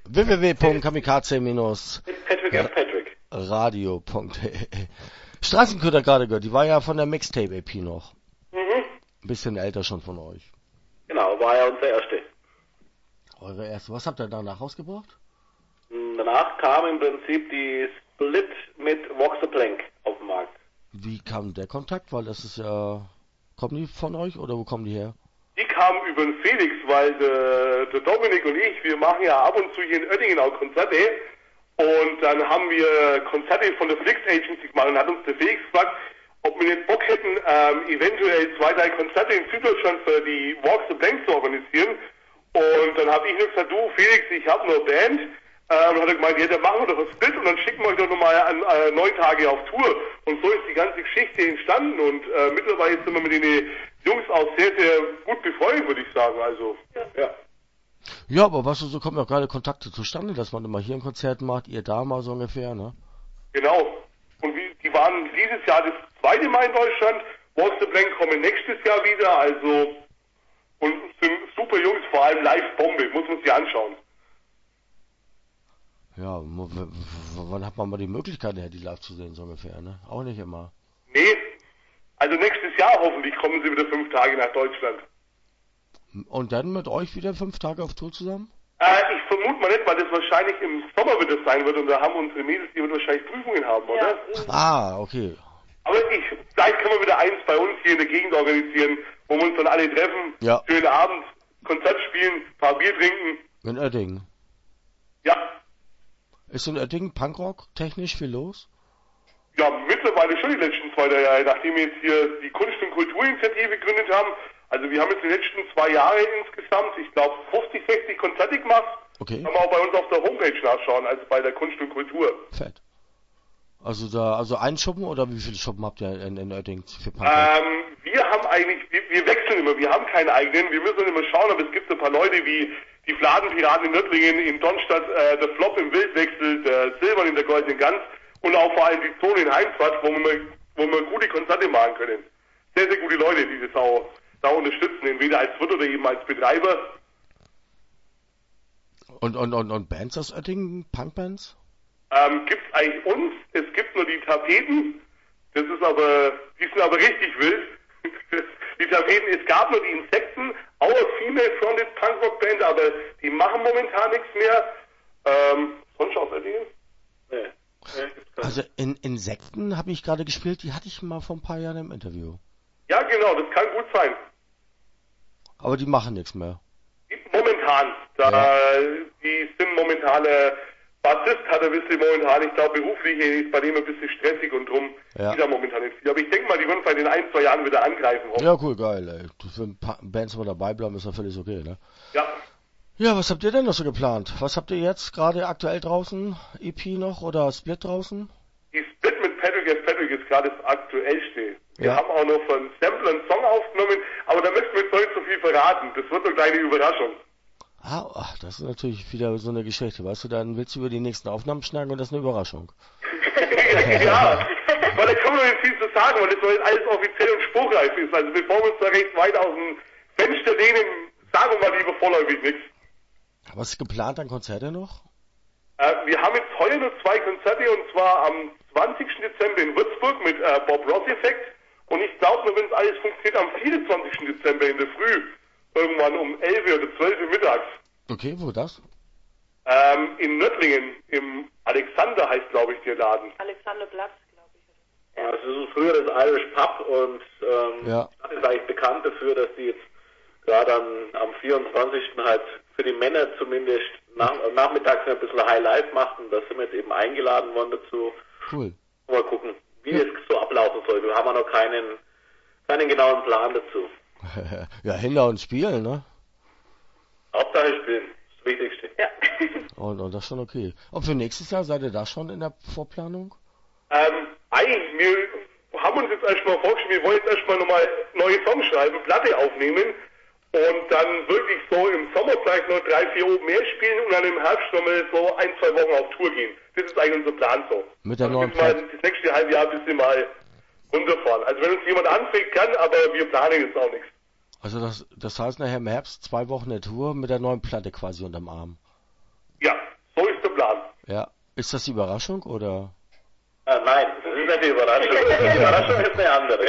www.kamikaze-radio.de Straßenköder gerade gehört, die war ja von der Mixtape-EP noch. Mhm. Ein bisschen älter schon von euch. Genau, war ja unser erste. Eure erste, was habt ihr danach rausgebracht? Danach kam im Prinzip die Split mit Vox the Plank auf den Markt. Wie kam der Kontakt? Weil das ist ja... Kommen die von euch oder wo kommen die her? Die kamen über den Felix, weil der Dominik und ich, wir machen ja ab und zu hier in Oettingen auch Konzerte. Und dann haben wir Konzerte von der Flix Agency gemacht und hat uns der Felix gefragt, ob wir nicht Bock hätten, eventuell 2-3 Konzerte in Süddeutschland für die Walks the Plank zu organisieren. Und dann habe ich nur gesagt, du Felix, ich habe nur Band. Und hat er gemeint, ja, dann machen wir doch ein Split und dann schicken wir euch doch nochmal an 9 Tage auf Tour. Und so ist die ganze Geschichte entstanden und mittlerweile sind wir mit den Jungs auch sehr, sehr gut befreundet, würde ich sagen. Also, ja. Ja, aber was so kommen ja gerade Kontakte zustande, dass man immer hier ein Konzert macht, ihr da mal so ungefähr, ne? Genau. Und die waren dieses Jahr das zweite Mal in Deutschland. Walks the Plank kommen nächstes Jahr wieder, also und sind super Jungs, vor allem Live-Bombe, muss man sich anschauen. Ja, wann hat man mal die Möglichkeit, die live zu sehen, so ungefähr, ne? Auch nicht immer. Nee, also nächstes Jahr hoffentlich kommen sie wieder 5 Tage nach Deutschland. Und dann mit euch wieder 5 Tage auf Tour zusammen? Ich vermute mal nicht, weil das wahrscheinlich im Sommer wieder sein wird und da haben unsere Mädels, die wahrscheinlich Prüfungen haben, oder? Ah, okay. Aber vielleicht können wir wieder eins bei uns hier in der Gegend organisieren, wo wir uns dann alle treffen, schönen Abend, Konzert spielen, ein paar Bier trinken. In Oettingen? Ja. Ist in Oettingen Punkrock technisch viel los? Ja, mittlerweile schon die letzten 2 Jahre, nachdem wir jetzt hier die Kunst- und Kulturinitiative gegründet haben. Also wir haben jetzt die letzten 2 Jahre insgesamt, ich glaube 50, 60 Konzerte gemacht. Okay. Kann man auch bei uns auf der Homepage nachschauen, also bei der Kunst und Kultur. Fett. Also ein Schuppen oder wie viele Schuppen habt ihr in Oettingen für Punkrock? Wir haben eigentlich, wir wechseln immer, wir haben keinen eigenen, wir müssen immer schauen, aber es gibt so ein paar Leute wie die Fladenpiraten in Nördlingen, in Donstadt, der Flop im Wildwechsel, der Silbern in der Goldenen Gans und auch vor allem die Zone in Heimsfahrt, wo wir gute Konzerte machen können. Sehr, sehr gute Leute, die das auch da unterstützen, entweder als Wirt oder eben als Betreiber. Und Bands aus Oettingen, Punkbands? Gibt's eigentlich uns, es gibt nur die Tapeten, die sind aber richtig wild. Die Tapeten, es gab nur die Insekten, auch eine female-fronted Punkrock-Band, aber die machen momentan nichts mehr. Sonst aus Oettingen? Nee. Also in Insekten habe ich gerade gespielt, die hatte ich mal vor ein paar Jahren im Interview. Ja, genau, das kann gut sein. Aber die machen nichts mehr. Momentan. Die sind momentan, Bassist hat ein bisschen momentan, ich glaube beruflich ist bei dem ein bisschen stressig und drum ist er momentan nicht viel. Aber ich denke mal, die würden vielleicht in 1, 2 Jahren wieder angreifen. Ja, cool, geil, ey. Wenn Bands mal dabei bleiben, ist ja völlig okay, ne? Ja. Ja, was habt ihr denn noch so geplant? Was habt ihr jetzt gerade aktuell draußen? EP noch oder Split draußen? Die Split mit Patrick ist gerade das aktuellste. Wir haben auch noch von Sample einen Song aufgenommen, aber da möchten wir jetzt noch nicht so viel verraten. Das wird eine kleine Überraschung. Ach, das ist natürlich wieder so eine Geschichte, weißt du, dann willst du über die nächsten Aufnahmen schnacken und das ist eine Überraschung. Ja, weil da können wir nicht viel zu sagen, weil das noch jetzt alles offiziell und spruchreif ist. Also bevor wir uns da recht weit aus dem Fenster lehnen, sagen wir mal lieber vorläufig nichts. Was ist geplant an Konzerte noch? Wir haben jetzt heuer noch 2 Konzerte und zwar am 20. Dezember in Würzburg mit Bob Ross Effect und ich glaube nur, wenn es alles funktioniert, am 24. Dezember in der Früh, irgendwann um 11 oder 12 Uhr mittags. Okay, wo das? In Nördlingen, im Alexander heißt glaube ich der Laden. Alexanderplatz, glaube ich. Ja, das ist früher das Irish Pub und die Stadt ist eigentlich bekannt dafür, dass die jetzt gerade am 24. halt für die Männer zumindest nachmittags ein bisschen High Life macht und da sind wir jetzt eben eingeladen worden dazu. Cool. Mal gucken, wie das so ablaufen soll. Wir haben ja noch keinen genauen Plan dazu. Ja, hinter und spielen, ne? Hauptsache spielen, das Wichtigste. Ja. Und das ist schon okay. Und für nächstes Jahr seid ihr da schon in der Vorplanung? Eigentlich, wir haben uns jetzt erstmal vorgestellt, wir wollen jetzt erstmal nochmal neue Songs schreiben, Platte aufnehmen und dann wirklich so im Sommer vielleicht noch 3, 4 Open Air spielen und dann im Herbst nochmal so 1, 2 Wochen auf Tour gehen. Das ist eigentlich unser Plan so. Mit der neuen Platte? Das nächste halbe Jahr ein bisschen mal runterfahren. Also wenn uns jemand anfängt, kann, aber wir planen jetzt auch nichts. Also das heißt nachher im Herbst 2 Wochen der Tour mit der neuen Platte quasi unterm Arm. Ja, Ja. Ist das die Überraschung oder? Nein, das ist nicht die Überraschung. Die Überraschung ist eine andere.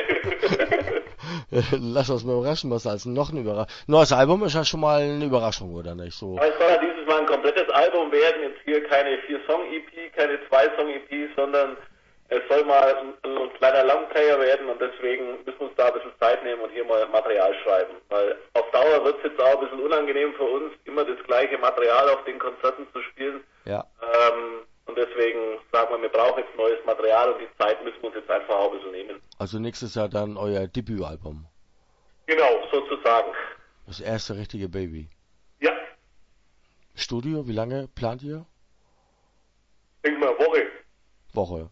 Lass uns mal überraschen, was als noch eine Überraschung. Neues Album ist ja schon mal eine Überraschung, oder nicht? So. Aber es soll ja dieses Mal ein komplettes Album werden, jetzt hier keine 4-Song-EP, keine 2-Song-EP, sondern es soll mal ein kleiner Longplayer werden und deswegen müssen wir uns da ein bisschen Zeit nehmen und hier mal Material schreiben. Weil auf Dauer wird es jetzt auch ein bisschen unangenehm für uns, immer das gleiche Material auf den Konzerten zu spielen. Ja. Und deswegen sagen wir brauchen jetzt neues Material und die Zeit müssen wir uns jetzt einfach auch ein bisschen nehmen. Also nächstes Jahr dann euer Debütalbum. Genau, sozusagen. Das erste richtige Baby. Ja, Studio, wie lange plant ihr? denk mal, Woche.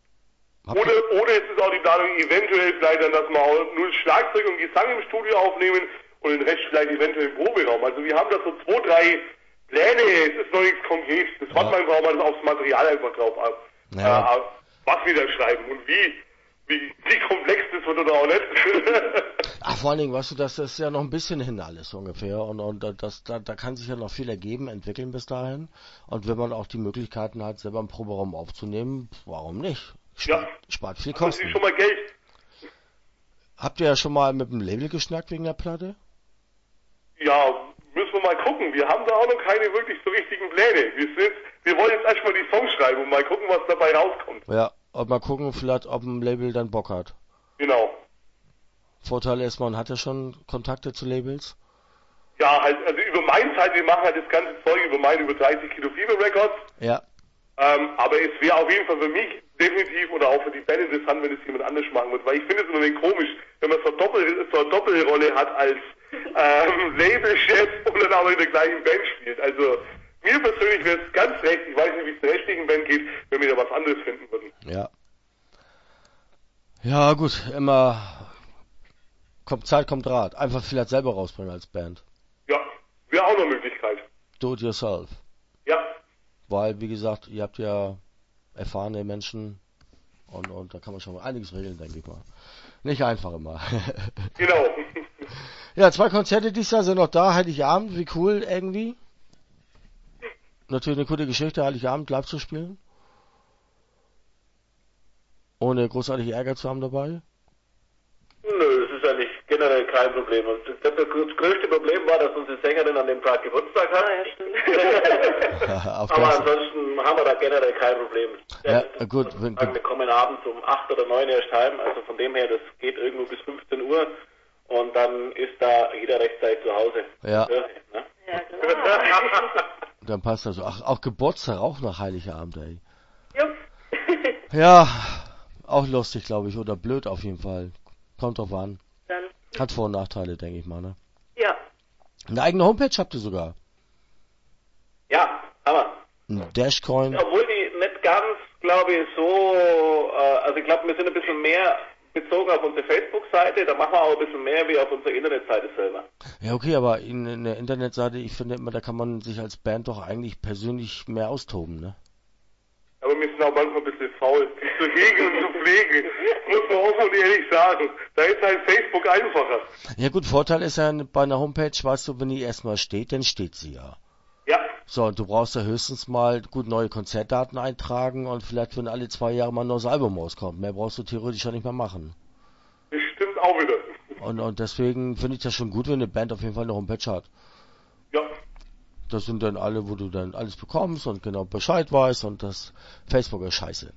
Oder ist es auch die Planung, eventuell vielleicht dann, dass wir auch nur Schlagzeug und Gesang im Studio aufnehmen und den Rest vielleicht eventuell im Proberaum. Also wir haben da so 2, 3 Pläne, es ist noch nichts Konkretes. Das warten wir einfach mal aufs Material einfach drauf ab. Ja. Was wir da schreiben und wie komplex das wird oder auch nicht. Ach, vor allen Dingen, weißt du, das ist ja noch ein bisschen hin alles ungefähr und da kann sich ja noch viel ergeben, entwickeln bis dahin. Und wenn man auch die Möglichkeiten hat, selber einen Proberaum aufzunehmen, warum nicht? Spart viel Das Kosten. ist schon mal Geld. Habt ihr ja schon mal mit dem Label geschnackt wegen der Platte? Ja, müssen wir mal gucken. Wir haben da auch noch keine wirklich so richtigen Pläne. Wir wollen jetzt erstmal die Songs schreiben und mal gucken, was dabei rauskommt. Ja, und mal gucken, vielleicht, ob ein Label dann Bock hat. Genau. Vorteil ist, man hat ja schon Kontakte zu Labels. Ja, halt, also über meine Zeit, wir machen halt das ganze Zeug über 30 Kilo Fever Records. Ja. Aber es wäre auf jeden Fall für mich definitiv oder auch für die Band interessant, wenn es jemand anders machen wird. Weil ich finde es immer ein wenig komisch, wenn man so eine Doppelrolle hat als Labelchef und dann aber in der gleichen Band spielt. Also mir persönlich wäre es ganz recht, ich weiß nicht, wie es der restlichen Band geht, wenn wir da was anderes finden würden. Ja. Ja, gut, immer kommt Zeit, kommt Rat. Einfach vielleicht selber rausbringen als Band. Ja, wäre auch eine Möglichkeit. Do it yourself. Ja. Weil, wie gesagt, ihr habt ja erfahrene Menschen und da kann man schon mal einiges regeln, denke ich mal. Nicht einfach immer. Genau. Ja, 2 Konzerte dieses Jahr sind noch da, Heiligabend, wie cool irgendwie. Natürlich eine coole Geschichte, Heiligabend live zu spielen. Ohne großartig Ärger zu haben dabei. Nö, das ist ja nicht generell kein Problem. Und ich glaube, das größte Problem war, dass unsere Sängerin an dem Tag Geburtstag hat. Ja, stimmt. Aber ansonsten haben wir da generell kein Problem. Ja, gut. Wir kommen abends um 8 oder 9 erst heim, also von dem her, das geht irgendwo bis 15 Uhr und dann ist da jeder rechtzeitig zu Hause. Ja. Ne? Ja, genau. Dann passt das so. Ach, auch Geburtstag auch nach Heiligabend, ey. Jupp. Ja, auch lustig, glaube ich, oder blöd auf jeden Fall. Kommt drauf an. Dann. Hat Vor- und Nachteile, denke ich mal, ne? Ja. Eine eigene Homepage habt ihr sogar. Ja, Hammer. Ein Dashcoin. Obwohl die nicht ganz, glaube ich, so, also ich glaube, wir sind ein bisschen mehr bezogen auf unsere Facebook-Seite, da machen wir auch ein bisschen mehr wie auf unserer Internetseite selber. Ja, okay, aber in der Internetseite, ich finde immer, da kann man sich als Band doch eigentlich persönlich mehr austoben, ne? Aber wir sind auch manchmal ein bisschen faul, die zu hegen und zu pflegen. Muss man offen und ehrlich sagen. Da ist halt Facebook einfacher. Ja gut, Vorteil ist ja bei einer Homepage, weißt du, wenn die erstmal steht, dann steht sie ja. Ja. So, und du brauchst ja höchstens mal gut neue Konzertdaten eintragen und vielleicht, wenn alle 2 Jahre mal ein neues Album rauskommt. Mehr brauchst du theoretisch ja nicht mehr machen. Das stimmt auch wieder. Und deswegen finde ich das schon gut, wenn eine Band auf jeden Fall eine Homepage hat. Ja. Das sind dann alle, wo du dann alles bekommst und genau Bescheid weißt und das Facebook ist scheiße.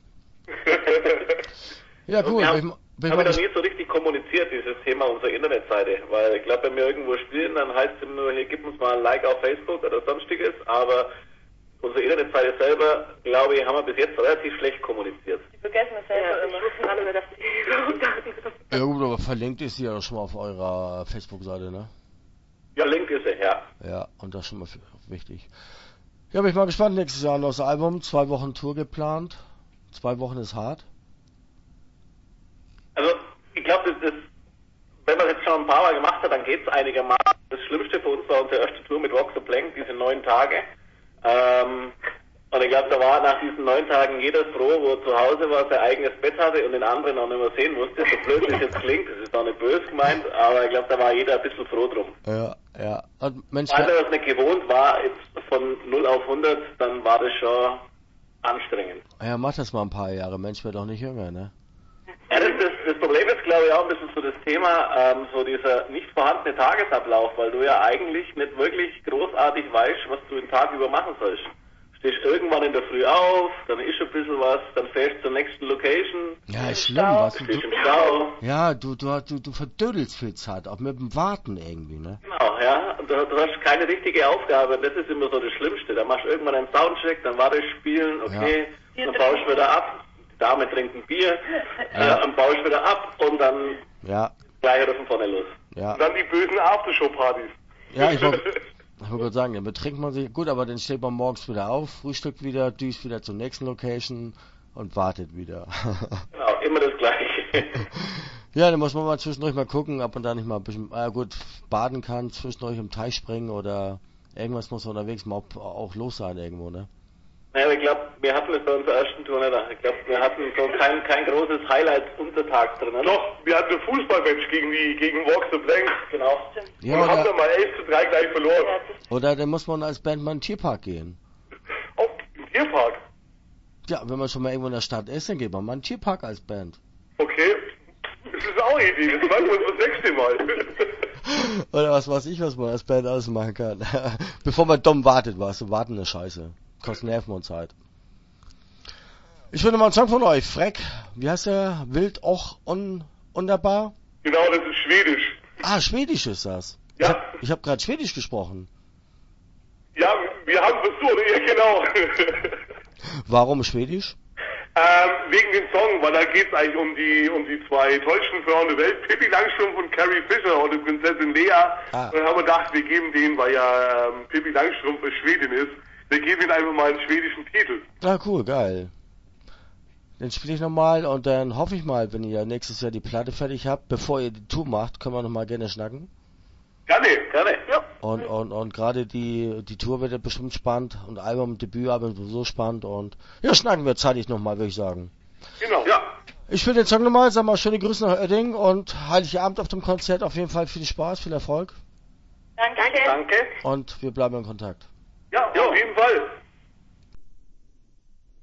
Ja, cool. Wir haben da nie so richtig kommuniziert, dieses Thema unserer Internetseite, weil ich glaube, wenn wir irgendwo spielen, dann heißt es immer nur, hier gib uns mal ein Like auf Facebook oder sonstiges, aber unsere Internetseite selber, glaube ich, haben wir bis jetzt relativ schlecht kommuniziert. Die vergessen das selber immer. Ich wusste alle nicht, dass die Ja gut, aber verlinkt ist sie ja schon mal auf eurer Facebook-Seite, ne? Ja, Link ist er, ja. Ja, und das ist schon mal wichtig. Ja, bin ich mal gespannt, nächstes Jahr noch das Album, 2 Wochen Tour geplant. 2 Wochen ist hart. Also, ich glaube, wenn man es jetzt schon ein paar Mal gemacht hat, dann geht es einigermaßen. Das Schlimmste für uns war unsere erste Tour mit Rock the Plank, diese 9 Tage. Und ich glaube, da war nach diesen 9 Tagen jeder froh, wo er zu Hause war, sein eigenes Bett hatte und den anderen auch nicht mehr sehen musste. So blöd wie es jetzt klingt, das ist auch nicht böse gemeint, aber ich glaube, da war jeder ein bisschen froh drum. Ja, ja. Und Mensch, Weil er das nicht gewohnt war, jetzt von 0 auf 100, dann war das schon anstrengend. Ja, mach das mal ein paar Jahre. Mensch, wird doch nicht jünger, ne? Ja, das Problem ist, glaube ich, auch ein bisschen so das Thema, so dieser nicht vorhandene Tagesablauf, weil du ja eigentlich nicht wirklich großartig weißt, was du den Tag über machen sollst. Stehst irgendwann in der Früh auf, dann ist schon ein bisschen was, dann fährst du zur nächsten Location. Ja, ist schlimm, was du... Stehst im Stau. Ja, du verdödelst viel Zeit, auch mit dem Warten irgendwie, ne? Genau, ja. Und du hast keine richtige Aufgabe. Das ist immer so das Schlimmste. Da machst du irgendwann einen Soundcheck, dann wartest du spielen, okay, dann baust du wieder ab. Die Dame trinkt ein Bier, dann baust du wieder ab und dann gleich wieder von vorne los. Ja. Und dann die bösen Aftershow-Partys. Ja, ich wollte gerade sagen, dann betrinkt man sich, gut, aber dann steht man morgens wieder auf, frühstückt wieder, düst wieder zur nächsten Location und wartet wieder. Genau, immer das Gleiche. Ja, dann muss man mal zwischendurch mal gucken, ob man da nicht mal ein bisschen, gut, baden kann, zwischendurch im Teich springen oder irgendwas muss unterwegs mal auch los sein irgendwo, ne? Naja, ich glaube, wir hatten es bei unserer ersten Tour nicht. Ich glaube, wir hatten so kein großes Highlight untertags drin. Doch, wir hatten ein Fußballmatch gegen Walk the Plank. Genau. Ja, und haben dann mal 11:3 gleich verloren. Oder dann muss man als Band mal in den Tierpark gehen. Auf den Tierpark? Ja, wenn man schon mal irgendwo in der Stadt ist, dann geht man mal in den Tierpark als Band. Okay. Das ist auch eine Idee, das machen wir uns das nächste Mal. Oder was weiß ich, was man als Band alles machen kann. Bevor man dumm wartet, weißt du, warten ist scheiße. Kostet Nerven und Zeit. Ich würde mal einen Song von euch. Freck, wie heißt der? Wild auch wunderbar? Genau, das ist Schwedisch. Ah, Schwedisch ist das. Ja. Ich hab gerade Schwedisch gesprochen. Ja, wir haben versucht, ja genau. Warum Schwedisch? Wegen dem Song, weil da geht's eigentlich um die zwei tollsten Frauen der Welt, Pippi Langstrumpf und Carrie Fisher und die Prinzessin Lea. Und dann haben wir gedacht, wir geben denen, weil ja Pippi Langstrumpf Schwedin ist, wir geben ihnen einfach mal einen schwedischen Titel. Ah, cool, geil. Dann spiele ich nochmal und dann hoffe ich mal, wenn ihr nächstes Jahr die Platte fertig habt, bevor ihr die Tour macht, können wir nochmal gerne schnacken. Gerne, ja. Und gerade die Tour wird ja bestimmt spannend und Debütalbum so spannend und ja, schnacken wir zeitig nochmal, würde ich sagen. Genau, ja. Ich spiele den Song nochmal, sag mal schöne Grüße nach Oettingen und Heiligabend auf dem Konzert, auf jeden Fall viel Spaß, viel Erfolg. Danke. Danke. Und wir bleiben in Kontakt. Ja, auf jeden Fall.